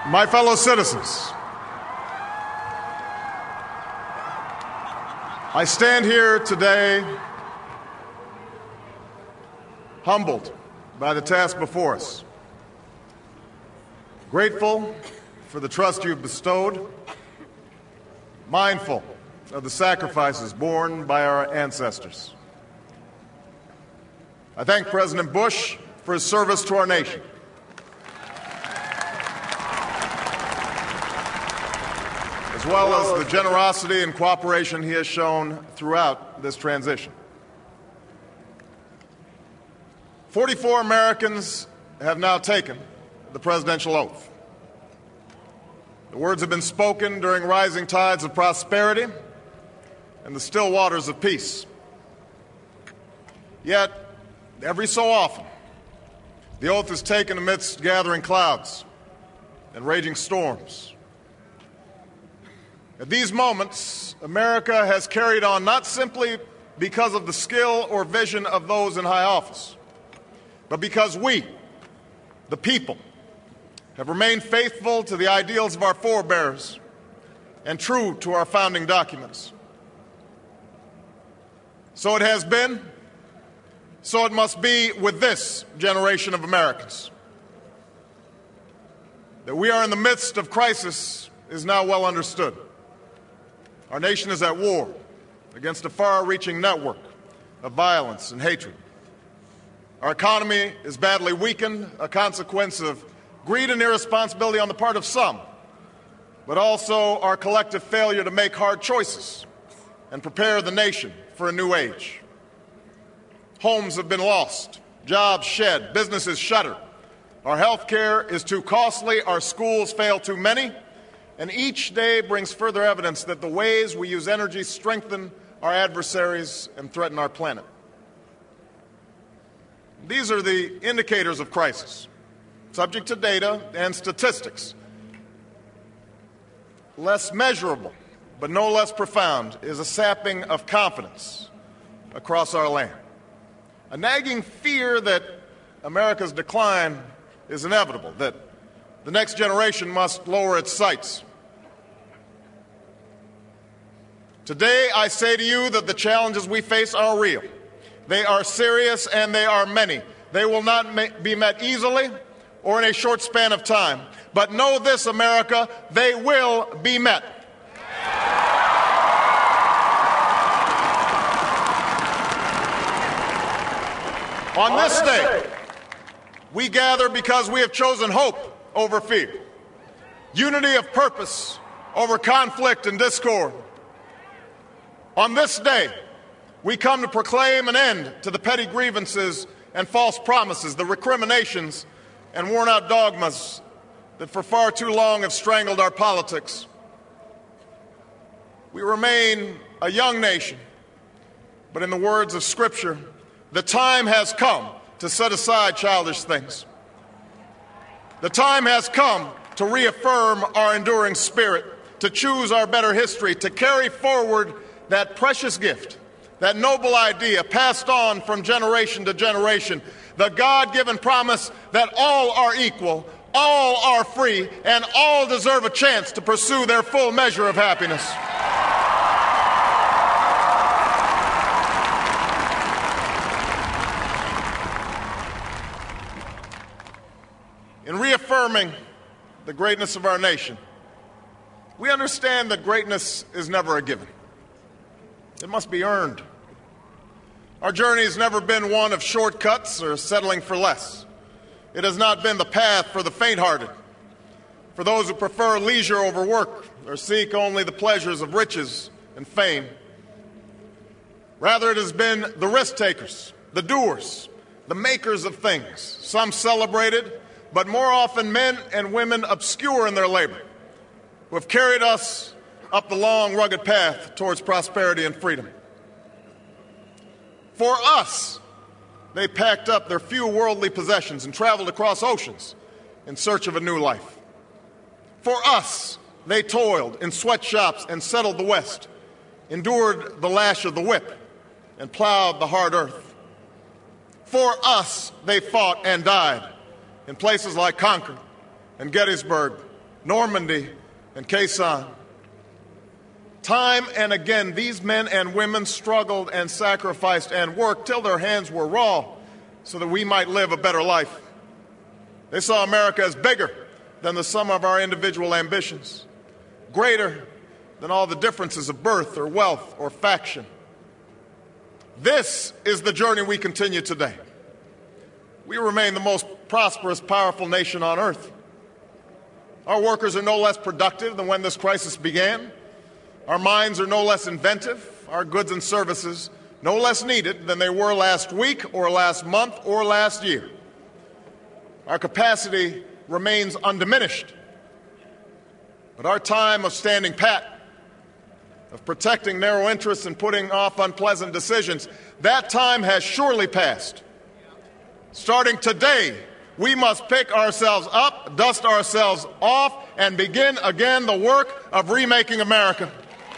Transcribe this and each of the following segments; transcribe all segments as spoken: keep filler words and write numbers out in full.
My fellow citizens, I stand here today humbled by the task before us, grateful for the trust you've bestowed, mindful of the sacrifices borne by our ancestors. I thank President Bush for his service to our nation. As well as the generosity and cooperation he has shown throughout this transition. forty-four Americans have now taken the presidential oath. The words have been spoken during rising tides of prosperity and the still waters of peace. Yet, every so often, the oath is taken amidst gathering clouds and raging storms. At these moments, America has carried on not simply because of the skill or vision of those in high office, but because we, the people, have remained faithful to the ideals of our forebears and true to our founding documents. So it has been, so it must be with this generation of Americans. That we are in the midst of crisis is now well understood. Our nation is at war against a far-reaching network of violence and hatred. Our economy is badly weakened, a consequence of greed and irresponsibility on the part of some, but also our collective failure to make hard choices and prepare the nation for a new age. Homes have been lost, jobs shed, businesses shuttered. Our health care is too costly, our schools fail too many, and each day brings further evidence that the ways we use energy strengthen our adversaries and threaten our planet. These are the indicators of crisis, subject to data and statistics. Less measurable, but no less profound, is a sapping of confidence across our land. A nagging fear that America's decline is inevitable, that the next generation must lower its sights. Today, I say to you that the challenges we face are real. They are serious and they are many. They will not ma- be met easily or in a short span of time. But know this, America, they will be met. On this day, we gather because we have chosen hope over fear, unity of purpose over conflict and discord. On this day, we come to proclaim an end to the petty grievances and false promises, the recriminations and worn-out dogmas that for far too long have strangled our politics. We remain a young nation, but in the words of Scripture, the time has come to set aside childish things. The time has come to reaffirm our enduring spirit, to choose our better history, to carry forward that precious gift, that noble idea passed on from generation to generation, the God-given promise that all are equal, all are free, and all deserve a chance to pursue their full measure of happiness. In reaffirming the greatness of our nation, we understand that greatness is never a given. It must be earned. Our journey has never been one of shortcuts or settling for less. It has not been the path for the faint-hearted, for those who prefer leisure over work or seek only the pleasures of riches and fame. Rather, it has been the risk-takers, the doers, the makers of things, some celebrated, but more often men and women obscure in their labor, who have carried us up the long, rugged path towards prosperity and freedom. For us, they packed up their few worldly possessions and traveled across oceans in search of a new life. For us, they toiled in sweatshops and settled the West, endured the lash of the whip, and plowed the hard earth. For us, they fought and died in places like Concord and Gettysburg, Normandy, and Khe Sanh. Time and again, these men and women struggled and sacrificed and worked till their hands were raw so that we might live a better life. They saw America as bigger than the sum of our individual ambitions, greater than all the differences of birth or wealth or faction. This is the journey we continue today. We remain the most prosperous, powerful nation on earth. Our workers are no less productive than when this crisis began. Our minds are no less inventive, our goods and services no less needed than they were last week or last month or last year. Our capacity remains undiminished. But our time of standing pat, of protecting narrow interests and putting off unpleasant decisions, that time has surely passed. Starting today, we must pick ourselves up, dust ourselves off, and begin again the work of remaking America.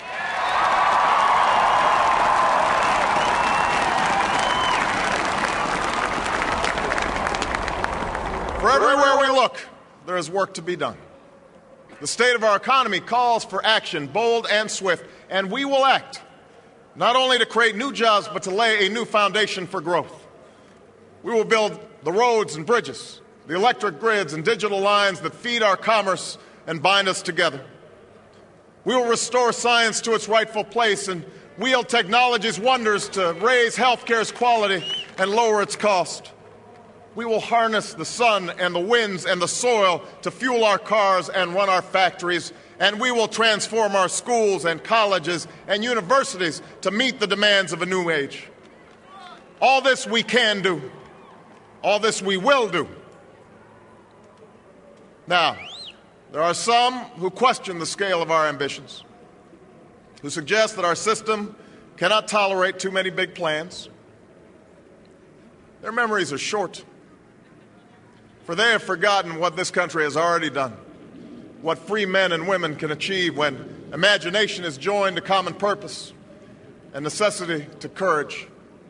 For everywhere we look, there is work to be done. The state of our economy calls for action, bold and swift, and we will act, not only to create new jobs, but to lay a new foundation for growth. We will build the roads and bridges, the electric grids and digital lines that feed our commerce and bind us together. We will restore science to its rightful place and wield technology's wonders to raise healthcare's quality and lower its cost. We will harness the sun and the winds and the soil to fuel our cars and run our factories, and we will transform our schools and colleges and universities to meet the demands of a new age. All this we can do. All this we will do. Now, there are some who question the scale of our ambitions, who suggest that our system cannot tolerate too many big plans. Their memories are short, for they have forgotten what this country has already done, what free men and women can achieve when imagination is joined to common purpose and necessity to courage.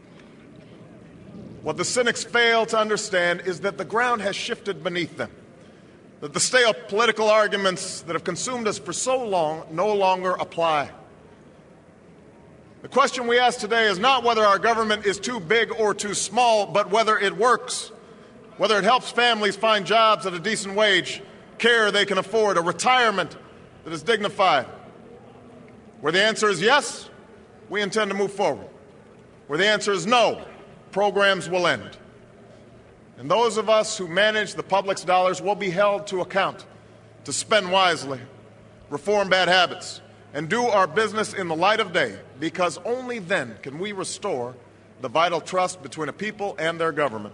What the cynics fail to understand is that the ground has shifted beneath them, that the stale political arguments that have consumed us for so long no longer apply. The question we ask today is not whether our government is too big or too small, but whether it works, whether it helps families find jobs at a decent wage, care they can afford, a retirement that is dignified. Where the answer is yes, we intend to move forward. Where the answer is no, programs will end. And those of us who manage the public's dollars will be held to account to spend wisely, reform bad habits, and do our business in the light of day, because only then can we restore the vital trust between a people and their government.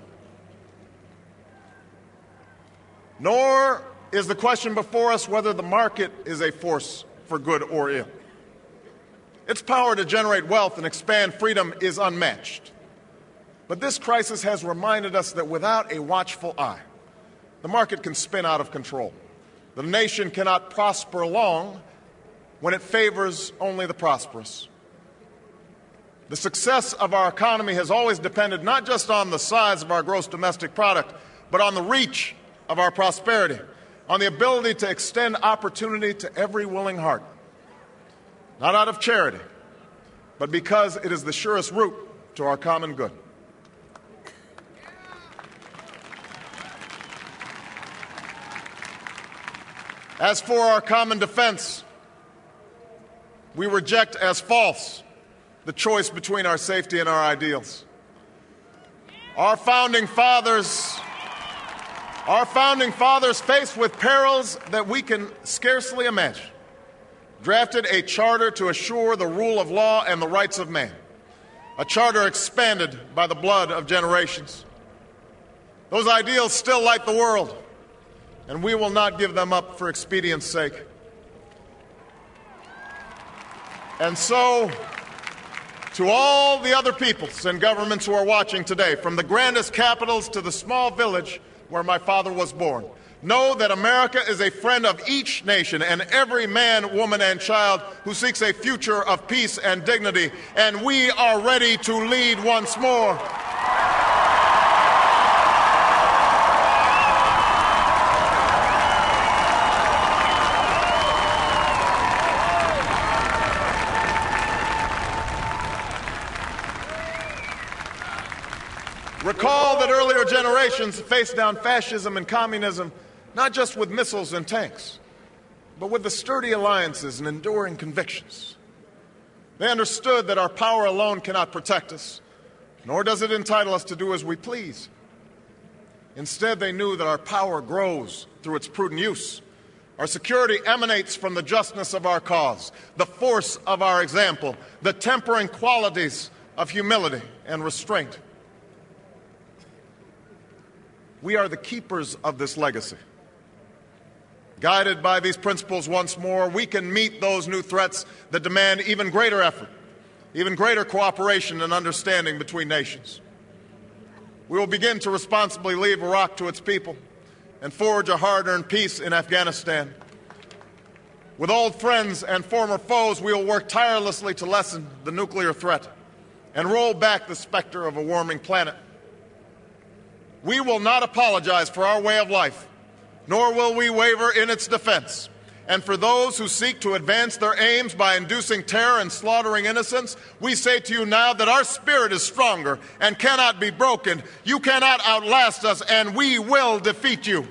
Nor is the question before us whether the market is a force for good or ill. Its power to generate wealth and expand freedom is unmatched. But this crisis has reminded us that without a watchful eye, the market can spin out of control. The nation cannot prosper long when it favors only the prosperous. The success of our economy has always depended not just on the size of our gross domestic product, but on the reach of our prosperity, on the ability to extend opportunity to every willing heart, not out of charity, but because it is the surest route to our common good. As for our common defense, we reject as false the choice between our safety and our ideals. Our founding fathers, our founding fathers, faced with perils that we can scarcely imagine, drafted a charter to assure the rule of law and the rights of man, a charter expanded by the blood of generations. Those ideals still light the world, and we will not give them up for expedience sake. And so, to all the other peoples and governments who are watching today, from the grandest capitals to the small village where my father was born, know that America is a friend of each nation and every man, woman, and child who seeks a future of peace and dignity, and we are ready to lead once more. that earlier generations faced down fascism and communism, not just with missiles and tanks, but with the sturdy alliances and enduring convictions. They understood that our power alone cannot protect us, nor does it entitle us to do as we please. Instead, they knew that our power grows through its prudent use. Our security emanates from the justness of our cause, the force of our example, the tempering qualities of humility and restraint. We are the keepers of this legacy. Guided by these principles once more, we can meet those new threats that demand even greater effort, even greater cooperation and understanding between nations. We will begin to responsibly leave Iraq to its people and forge a hard-earned peace in Afghanistan. With old friends and former foes, we will work tirelessly to lessen the nuclear threat and roll back the specter of a warming planet. We will not apologize for our way of life, nor will we waver in its defense. And for those who seek to advance their aims by inducing terror and slaughtering innocents, we say to you now that our spirit is stronger and cannot be broken. You cannot outlast us, and we will defeat you.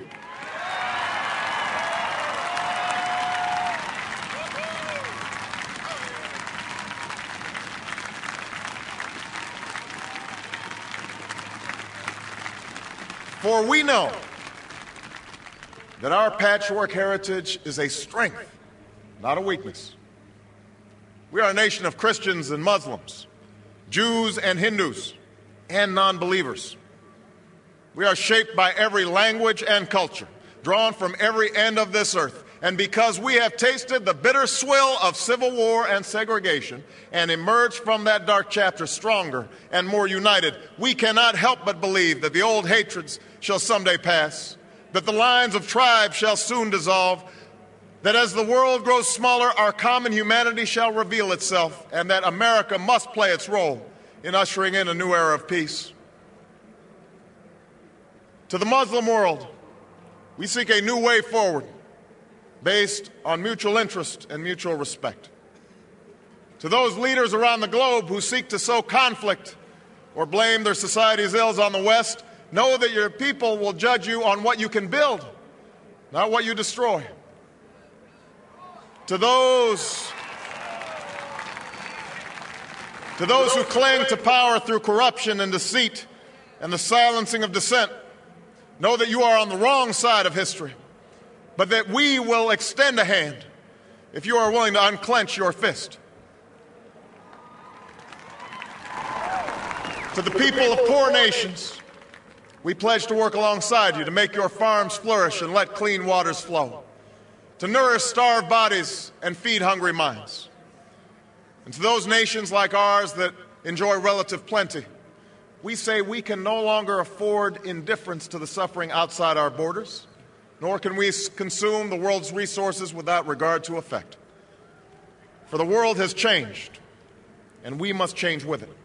For we know that our patchwork heritage is a strength, not a weakness. We are a nation of Christians and Muslims, Jews and Hindus, and non-believers. We are shaped by every language and culture, drawn from every end of this earth. And because we have tasted the bitter swill of civil war and segregation and emerged from that dark chapter stronger and more united, we cannot help but believe that the old hatreds shall someday pass, that the lines of tribes shall soon dissolve, that as the world grows smaller, our common humanity shall reveal itself, and that America must play its role in ushering in a new era of peace. To the Muslim world, we seek a new way forward based on mutual interest and mutual respect. To those leaders around the globe who seek to sow conflict or blame their society's ills on the West, know that your people will judge you on what you can build, not what you destroy. To those, to those who cling to power through corruption and deceit and the silencing of dissent, know that you are on the wrong side of history, but that we will extend a hand if you are willing to unclench your fist. To the people of poor nations, we pledge to work alongside you to make your farms flourish and let clean waters flow, to nourish starved bodies and feed hungry minds. And to those nations like ours that enjoy relative plenty, we say we can no longer afford indifference to the suffering outside our borders, nor can we consume the world's resources without regard to effect. For the world has changed, and we must change with it.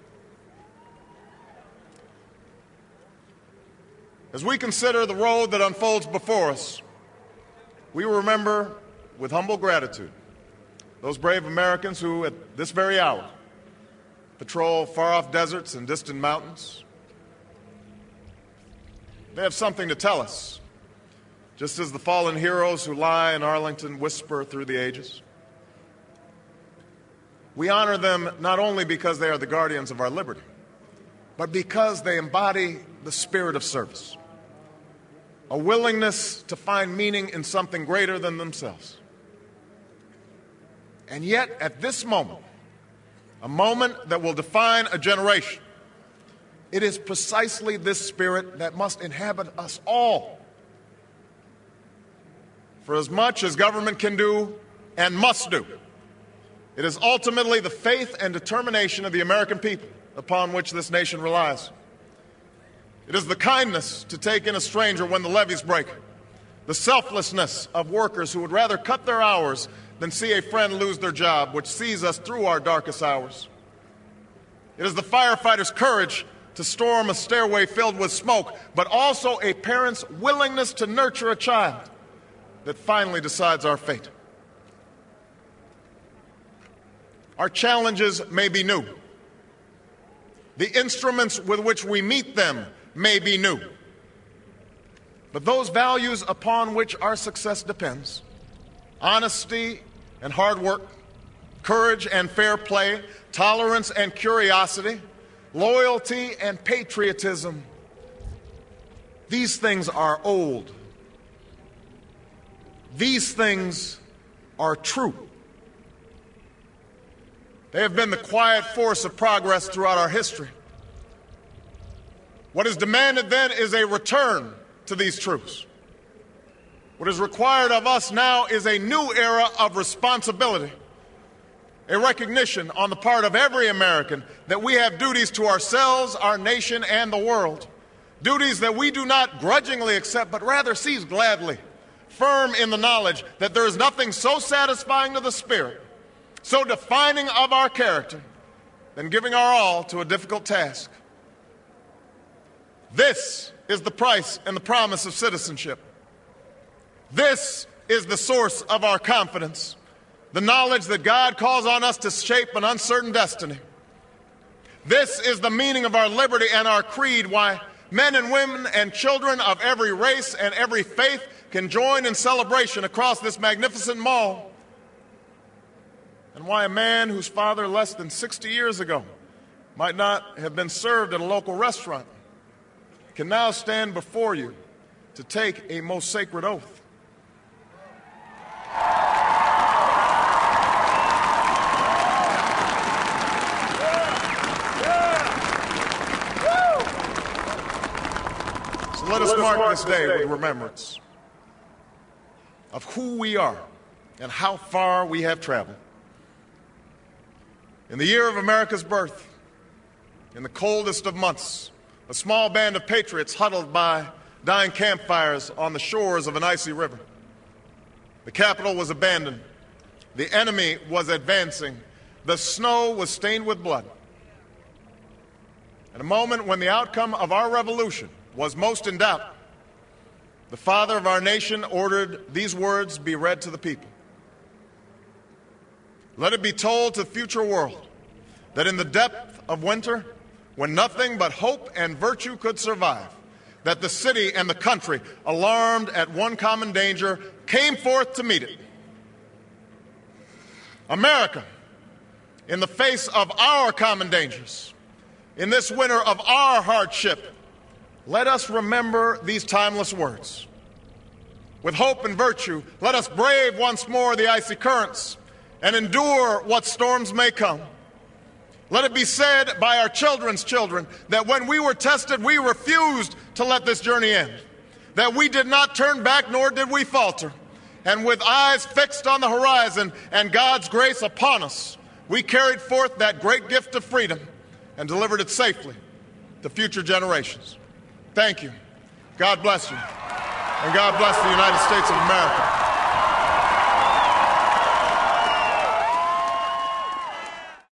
As we consider the road that unfolds before us, we remember with humble gratitude those brave Americans who, at this very hour, patrol far-off deserts and distant mountains. They have something to tell us, just as the fallen heroes who lie in Arlington whisper through the ages. We honor them not only because they are the guardians of our liberty, but because they embody the spirit of service, a willingness to find meaning in something greater than themselves. And yet, at this moment, a moment that will define a generation, it is precisely this spirit that must inhabit us all. For as much as government can do and must do, it is ultimately the faith and determination of the American people upon which this nation relies. It is the kindness to take in a stranger when the levees break, the selflessness of workers who would rather cut their hours than see a friend lose their job, which sees us through our darkest hours. It is the firefighter's courage to storm a stairway filled with smoke, but also a parent's willingness to nurture a child that finally decides our fate. Our challenges may be new. The instruments with which we meet them may be new. But those values upon which our success depends, honesty and hard work, courage and fair play, tolerance and curiosity, loyalty and patriotism, these things are old. These things are true. They have been the quiet force of progress throughout our history. What is demanded then is a return to these truths. What is required of us now is a new era of responsibility, a recognition on the part of every American that we have duties to ourselves, our nation, and the world, duties that we do not grudgingly accept, but rather seize gladly, firm in the knowledge that there is nothing so satisfying to the spirit, so defining of our character, than giving our all to a difficult task. This is the price and the promise of citizenship. This is the source of our confidence, the knowledge that God calls on us to shape an uncertain destiny. This is the meaning of our liberty and our creed, why men and women and children of every race and every faith can join in celebration across this magnificent mall, and why a man whose father less than sixty years ago might not have been served at a local restaurant can now stand before you to take a most sacred oath. So let us mark this day with remembrance of who we are and how far we have traveled. In the year of America's birth, in the coldest of months, a small band of patriots huddled by dying campfires on the shores of an icy river. The capital was abandoned. The enemy was advancing. The snow was stained with blood. At a moment when the outcome of our revolution was most in doubt, the father of our nation ordered these words be read to the people. Let it be told to the future world that in the depth of winter, when nothing but hope and virtue could survive, that the city and the country, alarmed at one common danger, came forth to meet it. America, in the face of our common dangers, in this winter of our hardship, let us remember these timeless words. With hope and virtue, let us brave once more the icy currents and endure what storms may come. Let it be said by our children's children that when we were tested, we refused to let this journey end, that we did not turn back nor did we falter. And with eyes fixed on the horizon and God's grace upon us, we carried forth that great gift of freedom and delivered it safely to future generations. Thank you. God bless you. And God bless the United States of America.